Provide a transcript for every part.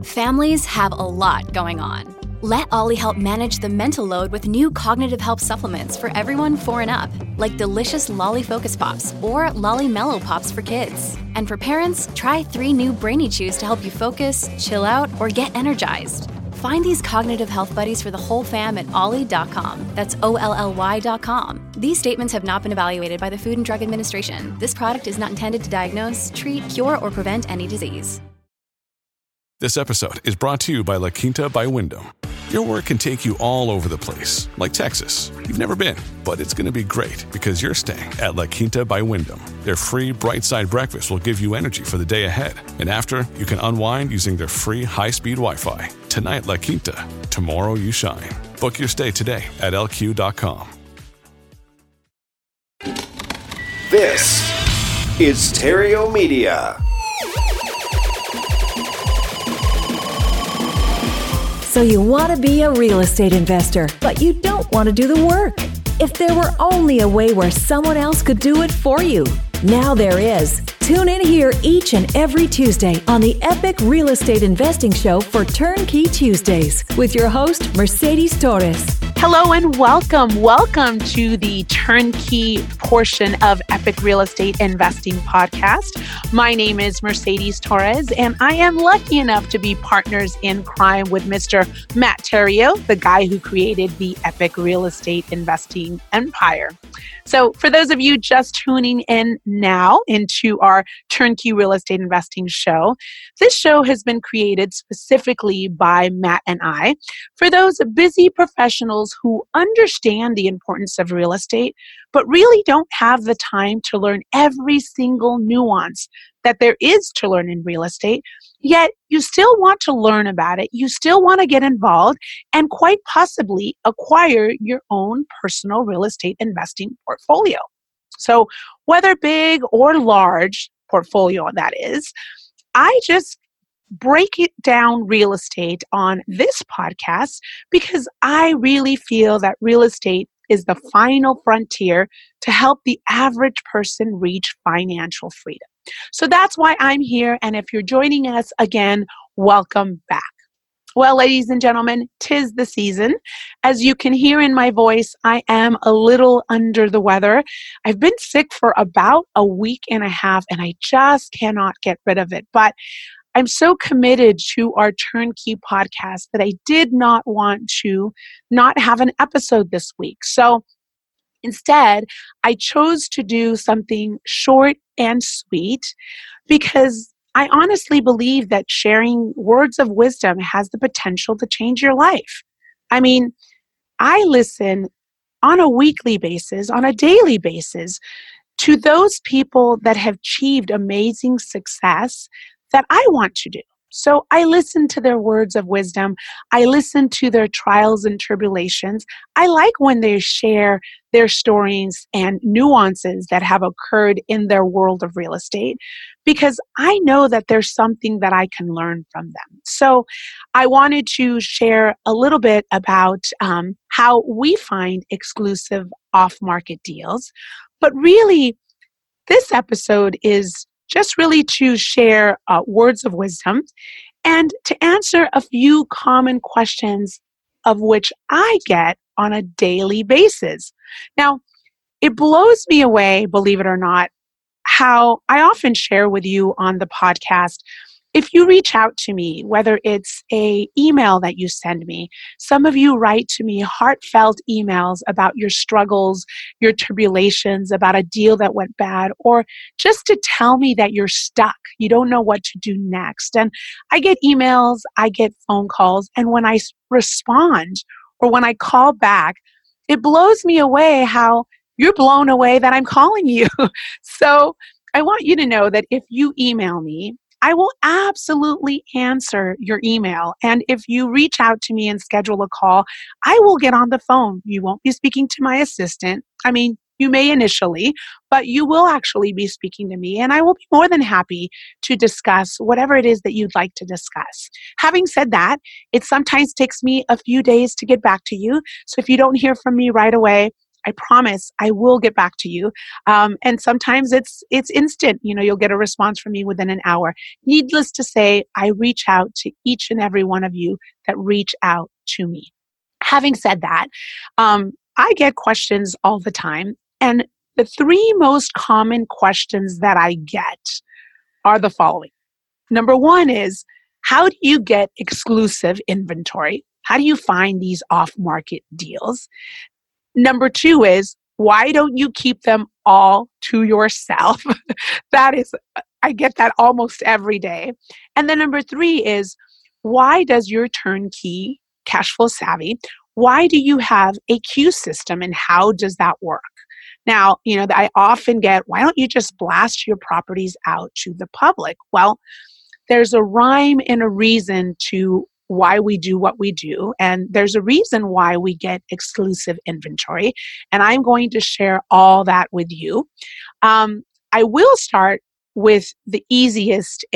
Families have a lot going on. Let Ollie help manage the mental load with new cognitive help supplements for everyone 4 and up, like delicious Lolly Focus Pops or Lolly Mellow Pops for kids. And for parents, try 3 new Brainy Chews to help you focus, chill out, or get energized. Find these cognitive health buddies for the whole fam at ollie.com. That's OLLY.com. These statements have not been evaluated by the Food and Drug Administration. This product is not intended to diagnose, treat, cure, or prevent any disease. This episode is brought to you by La Quinta by Wyndham. Your work can take you all over the place, like Texas. You've never been, but it's going to be great because you're staying at La Quinta by Wyndham. Their free Bright Side breakfast will give you energy for the day ahead. And after, you can unwind using their free high-speed Wi-Fi. Tonight, La Quinta. Tomorrow, you shine. Book your stay today at LQ.com. This is Stereo Media. So you want to be a real estate investor, but you don't want to do the work. If there were only a way where someone else could do it for you. Now there is. Tune in here each and every Tuesday on the Epic Real Estate Investing Show for Turnkey Tuesdays with your host, Mercedes Torres. Hello and welcome. Welcome to the turnkey portion of Epic Real Estate Investing Podcast. My name is Mercedes Torres, and I am lucky enough to be partners in crime with Mr. Matt Theriault, the guy who created the Epic Real Estate Investing Empire. So for those of you just tuning in now into our Turnkey Real Estate Investing Show, this show has been created specifically by Matt and I for those busy professionals who understand the importance of real estate, but really don't have the time to learn every single nuance that there is to learn in real estate, yet you still want to learn about it, you still want to get involved, and quite possibly acquire your own personal real estate investing portfolio. So whether big or large portfolio that is, I just break it down real estate on this podcast because I really feel that real estate is the final frontier to help the average person reach financial freedom. So that's why I'm here. And if you're joining us again, welcome back. Well, ladies and gentlemen, 'tis the season. As you can hear in my voice, I am a little under the weather. I've been sick for about a week and a half, and I just cannot get rid of it. But I'm so committed to our Turnkey podcast that I did not want to not have an episode this week. So instead, I chose to do something short and sweet because I honestly believe that sharing words of wisdom has the potential to change your life. I mean, I listen on a weekly basis, on a daily basis, to those people that have achieved amazing success that I want to do. So I listen to their words of wisdom. I listen to their trials and tribulations. I like when they share their stories and nuances that have occurred in their world of real estate because I know that there's something that I can learn from them. So I wanted to share a little bit about how we find exclusive off-market deals. But really, this episode is just really to share words of wisdom and to answer a few common questions of which I get on a daily basis. Now, it blows me away, believe it or not, how I often share with you on the podcast. If you reach out to me, whether it's an email that you send me, some of you write to me heartfelt emails about your struggles, your tribulations, about a deal that went bad, or just to tell me that you're stuck. You don't know what to do next. And I get emails, I get phone calls, and when I respond or when I call back, it blows me away how you're blown away that I'm calling you. So I want you to know that if you email me, I will absolutely answer your email. And if you reach out to me and schedule a call, I will get on the phone. You won't be speaking to my assistant. I mean, you may initially, but you will actually be speaking to me. And I will be more than happy to discuss whatever it is that you'd like to discuss. Having said that, it sometimes takes me a few days to get back to you. So if you don't hear from me right away, I promise I will get back to you. And sometimes it's instant. You'll get a response from me within an hour. Needless to say, I reach out to each and every one of you that reach out to me. Having said that, I get questions all the time. And the three most common questions that I get are the following. Number one is, how do you get exclusive inventory? How do you find these off-market deals? Number two is, why don't you keep them all to yourself? I get that almost every day. And then number three is, why does your turnkey Cashflow Savvy, why do you have a queue system and how does that work? Now, I often get, why don't you just blast your properties out to the public? Well, there's a rhyme and a reason to why we do what we do. And there's a reason why we get exclusive inventory. And I'm going to share all that with you. I will start with the easiest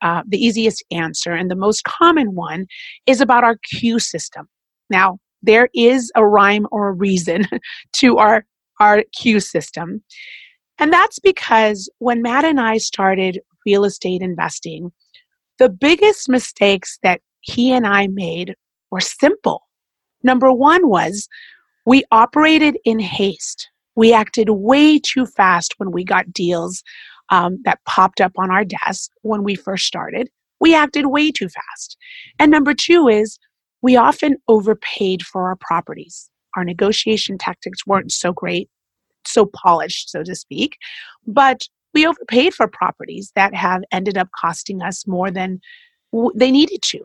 answer. And the most common one is about our queue system. Now, there is a rhyme or a reason to our queue system. And that's because when Matt and I started real estate investing, the biggest mistakes that he and I made were simple. Number one was we operated in haste. We acted way too fast when we got deals that popped up on our desk when we first started. We acted way too fast. And number two is we often overpaid for our properties. Our negotiation tactics weren't so great, so polished, so to speak, but we overpaid for properties that have ended up costing us more than they needed to.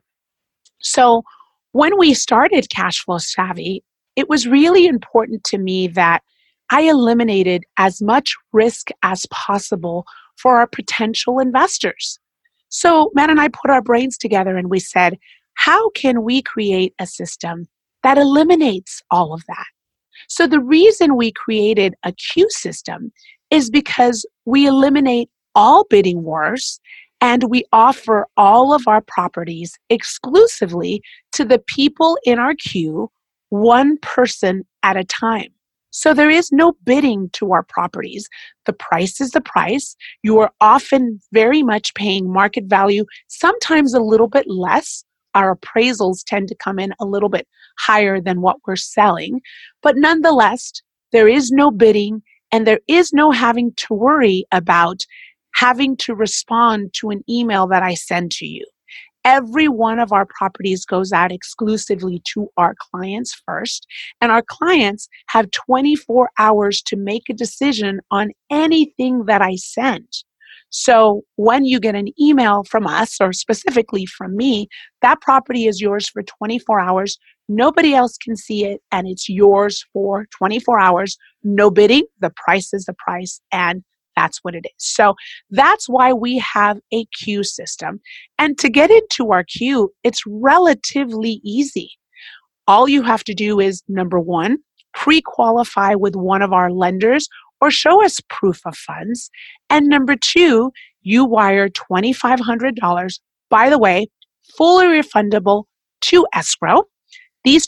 So when we started Cashflow Savvy, it was really important to me that I eliminated as much risk as possible for our potential investors. So Matt and I put our brains together and we said, how can we create a system that eliminates all of that? So the reason we created a queue system is because we eliminate all bidding wars and we offer all of our properties exclusively to the people in our queue, one person at a time. So there is no bidding to our properties. The price is the price. You are often very much paying market value, sometimes a little bit less. Our appraisals tend to come in a little bit higher than what we're selling. But nonetheless, there is no bidding and there is no having to worry about having to respond to an email that I send to you. Every one of our properties goes out exclusively to our clients first, and our clients have 24 hours to make a decision on anything that I send. So when you get an email from us, or specifically from me, that property is yours for 24 hours. Nobody else can see it, and it's yours for 24 hours. No bidding. The price is the price, and that's what it is. So that's why we have a queue system. And to get into our queue, it's relatively easy. All you have to do is, number one, pre-qualify with one of our lenders or show us proof of funds. And number two, you wire $2,500, by the way, fully refundable to escrow. These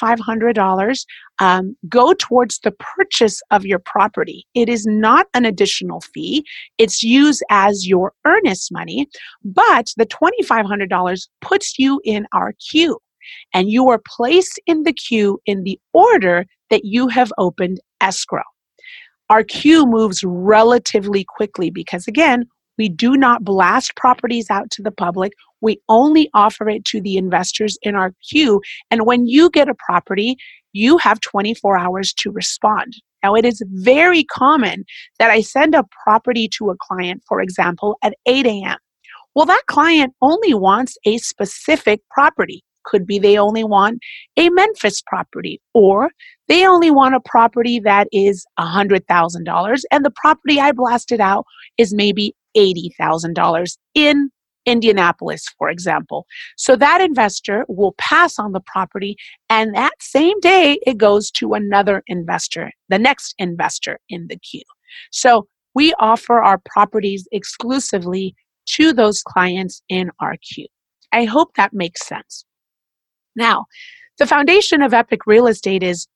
$2,500 go towards the purchase of your property. It is not an additional fee. It's used as your earnest money, but the $2,500 puts you in our queue, and you are placed in the queue in the order that you have opened escrow. Our queue moves relatively quickly because, again, we do not blast properties out to the public. We only offer it to the investors in our queue. And when you get a property, you have 24 hours to respond. Now, it is very common that I send a property to a client, for example, at 8 a.m. Well, that client only wants a specific property. Could be they only want a Memphis property, or they only want a property that is $100,000, and the property I blasted out is maybe $80,000 in Indianapolis, for example. So that investor will pass on the property, and that same day it goes to another investor, the next investor in the queue. So we offer our properties exclusively to those clients in our queue. I hope that makes sense. Now, the foundation of Epic Real Estate is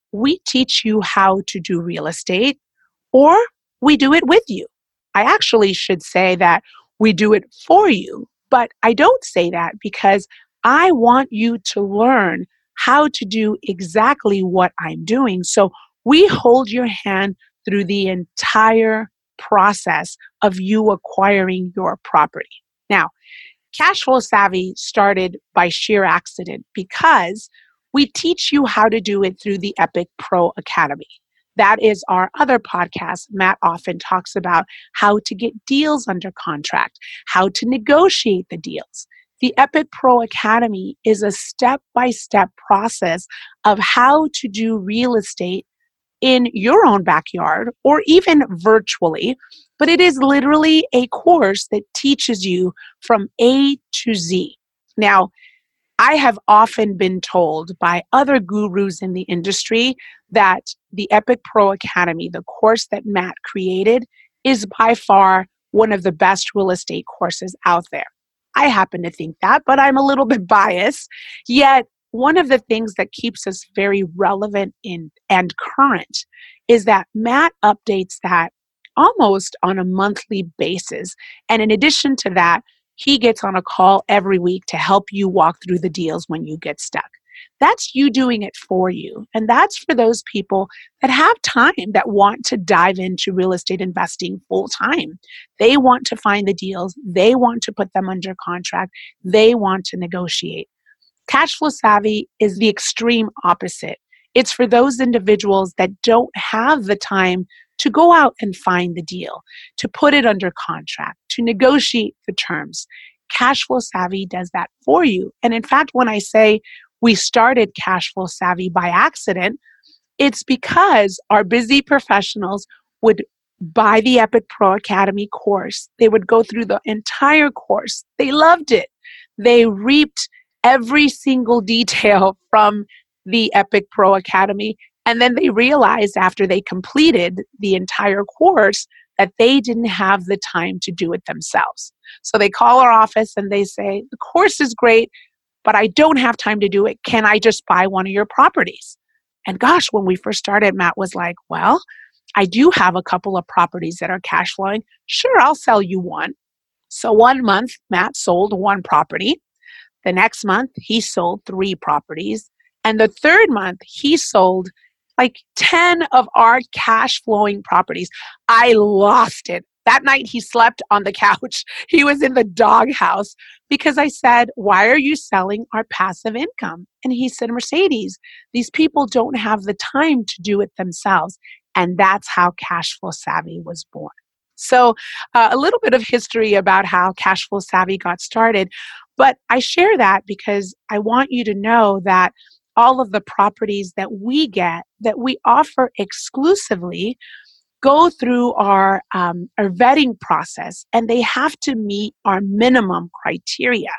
we teach you how to do real estate, or we do it with you. I actually should say that we do it for you, but I don't say that because I want you to learn how to do exactly what I'm doing. So we hold your hand through the entire process of you acquiring your property. Now, Cashflow Savvy started by sheer accident because we teach you how to do it through the Epic Pro Academy. That is our other podcast. Matt often talks about how to get deals under contract, how to negotiate the deals. The Epic Pro Academy is a step-by-step process of how to do real estate in your own backyard or even virtually, but it is literally a course that teaches you from A to Z. Now, I have often been told by other gurus in the industry that the Epic Pro Academy, the course that Matt created, is by far one of the best real estate courses out there. I happen to think that, but I'm a little bit biased. Yet, one of the things that keeps us very relevant and current is that Matt updates that almost on a monthly basis. And in addition to that, he gets on a call every week to help you walk through the deals when you get stuck. That's you doing it for you. And that's for those people that have time, that want to dive into real estate investing full time. They want to find the deals. They want to put them under contract. They want to negotiate. Cashflow Savvy is the extreme opposite. It's for those individuals that don't have the time to go out and find the deal, to put it under contract, to negotiate the terms. Cashflow Savvy does that for you. And in fact, when I say we started Cashflow Savvy by accident, it's because our busy professionals would buy the Epic Pro Academy course. They would go through the entire course. They loved it. They reaped every single detail from the Epic Pro Academy. And then they realized after they completed the entire course that they didn't have the time to do it themselves. So they call our office and they say, the course is great, but I don't have time to do it. Can I just buy one of your properties? And gosh, when we first started, Matt was like, well, I do have a couple of properties that are cash flowing. Sure, I'll sell you one. So 1 month, Matt sold one property. The next month, he sold 3 properties. And the third month, he sold like 10 of our cash flowing properties. I lost it. That night he slept on the couch. He was in the doghouse because I said, why are you selling our passive income? And he said, Mercedes, these people don't have the time to do it themselves. And that's how Cashflow Savvy was born. So a little bit of history about how Cashflow Savvy got started. But I share that because I want you to know that all of the properties that we get, that we offer exclusively, go through our vetting process, and they have to meet our minimum criteria.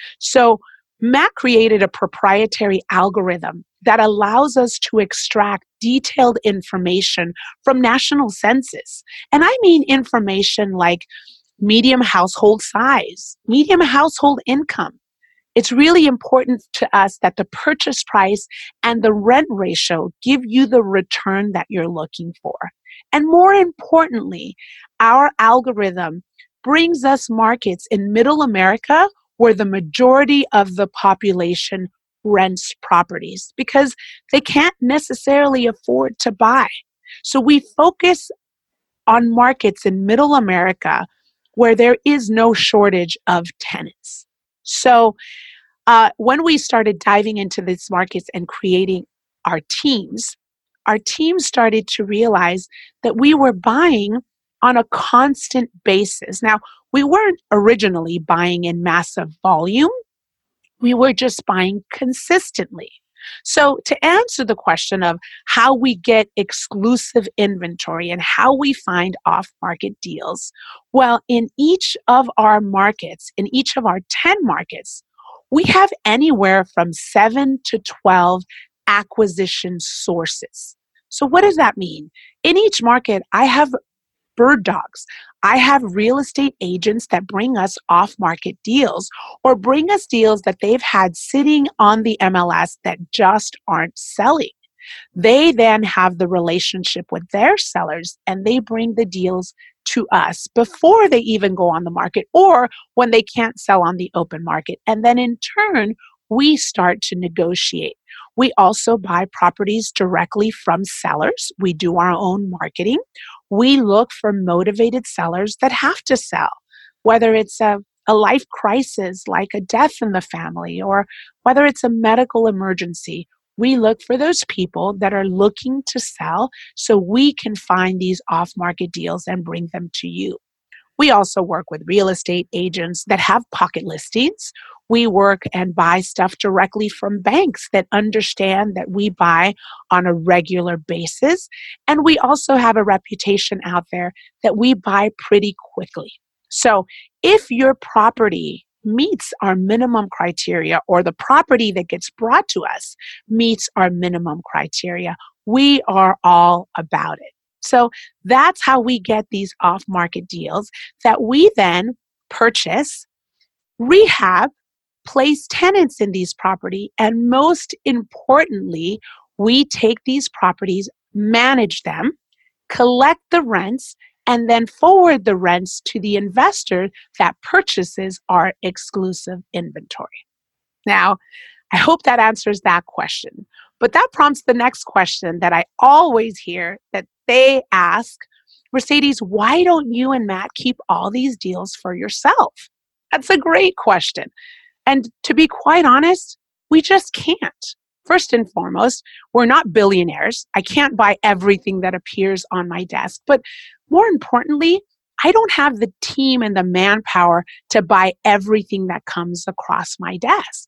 So Matt created a proprietary algorithm that allows us to extract detailed information from national census. And I mean information like median household size, median household income. It's really important to us that the purchase price and the rent ratio give you the return that you're looking for. And more importantly, our algorithm brings us markets in Middle America where the majority of the population rents properties because they can't necessarily afford to buy. So we focus on markets in Middle America where there is no shortage of tenants. So when we started diving into these markets and creating our teams started to realize that we were buying on a constant basis. Now, we weren't originally buying in massive volume. We were just buying consistently. So to answer the question of how we get exclusive inventory and how we find off-market deals, well, in each of our markets, in each of our 10 markets, we have anywhere from 7 to 12 acquisition sources. So what does that mean? In each market, I have bird dogs. I have real estate agents that bring us off-market deals or bring us deals that they've had sitting on the MLS that just aren't selling. They then have the relationship with their sellers and they bring the deals to us before they even go on the market or when they can't sell on the open market. And then in turn, we start to negotiate. We also buy properties directly from sellers. We do our own marketing. We look for motivated sellers that have to sell, whether it's a life crisis like a death in the family or whether it's a medical emergency. We look for those people that are looking to sell so we can find these off-market deals and bring them to you. We also work with real estate agents that have pocket listings. We work and buy stuff directly from banks that understand that we buy on a regular basis. And we also have a reputation out there that we buy pretty quickly. So if your property meets our minimum criteria or the property that gets brought to us meets our minimum criteria, we are all about it. So that's how we get these off-market deals that we then purchase, rehab, place tenants in these properties, and most importantly, we take these properties, manage them, collect the rents, and then forward the rents to the investor that purchases our exclusive inventory. Now, I hope that answers that question. But that prompts the next question that I always hear that they ask, Mercedes, why don't you and Matt keep all these deals for yourself? That's a great question. And to be quite honest, we just can't. First and foremost, we're not billionaires. I can't buy everything that appears on my desk. But more importantly, I don't have the team and the manpower to buy everything that comes across my desk.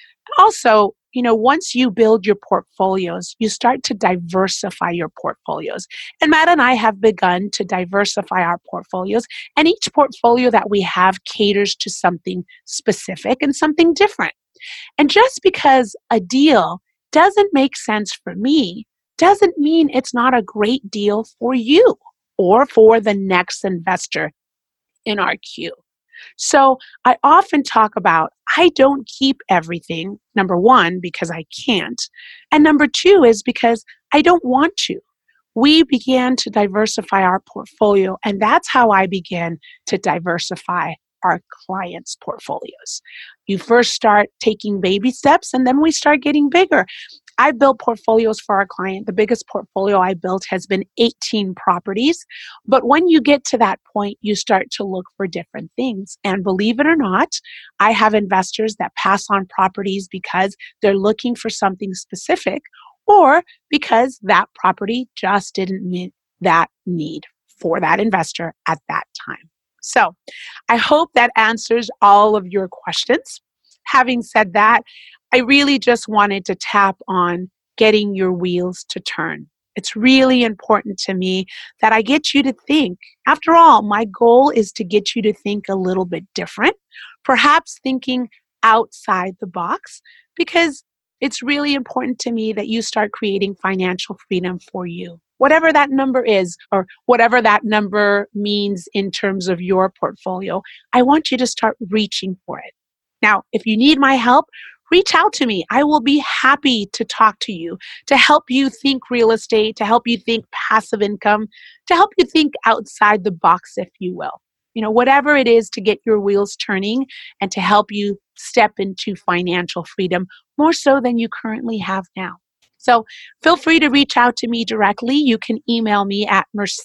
Also, once you build your portfolios, you start to diversify your portfolios. And Matt and I have begun to diversify our portfolios. And each portfolio that we have caters to something specific and something different. And just because a deal doesn't make sense for me doesn't mean it's not a great deal for you or for the next investor in our queue. So I often talk about I don't keep everything, number one, because I can't. And number two is because I don't want to. We began to diversify our portfolio, and that's how I began to diversify our clients' portfolios. You first start taking baby steps, and then we start getting bigger. I built portfolios for our client. The biggest portfolio I built has been 18 properties. But when you get to that point, you start to look for different things. And believe it or not, I have investors that pass on properties because they're looking for something specific or because that property just didn't meet that need for that investor at that time. So I hope that answers all of your questions. Having said that, I really just wanted to tap on getting your wheels to turn. It's really important to me that I get you to think. After all, my goal is to get you to think a little bit different, perhaps thinking outside the box, because it's really important to me that you start creating financial freedom for you. Whatever that number is, or whatever that number means in terms of your portfolio, I want you to start reaching for it. Now, if you need my help, reach out to me. I will be happy to talk to you, to help you think real estate, to help you think passive income, to help you think outside the box, if you will. Whatever it is to get your wheels turning and to help you step into financial freedom more so than you currently have now. So feel free to reach out to me directly. You can email me at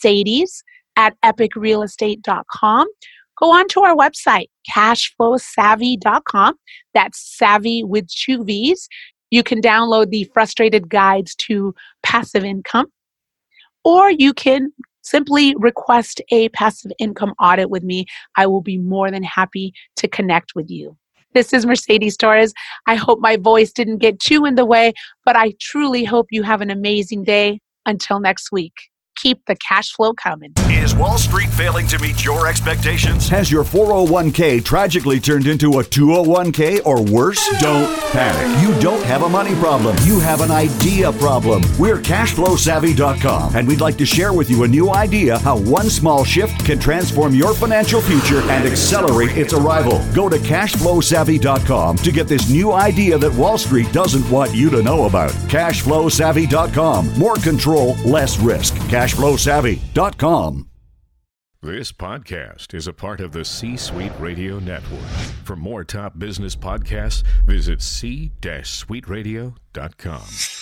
mercedes@epicrealestate.com. Go on to our website, cashflowsavvy.com. That's savvy with 2 V's. You can download the Frustrated Guides to Passive Income, or you can simply request a passive income audit with me. I will be more than happy to connect with you. This is Mercedes Torres. I hope my voice didn't get too in the way, but I truly hope you have an amazing day. Until next week. keep the cash flow coming. Is Wall Street failing to meet your expectations? Has your 401k tragically turned into a 201k or worse? Don't panic. You don't have a money problem. You have an idea problem. We're CashflowSavvy.com, and we'd like to share with you a new idea how one small shift can transform your financial future and accelerate its arrival. Go to CashflowSavvy.com to get this new idea that Wall Street doesn't want you to know about. CashflowSavvy.com. More control, less risk. CashflowSavvy.com. This podcast is a part of the C-Suite Radio Network. For more top business podcasts, visit c-suiteradio.com.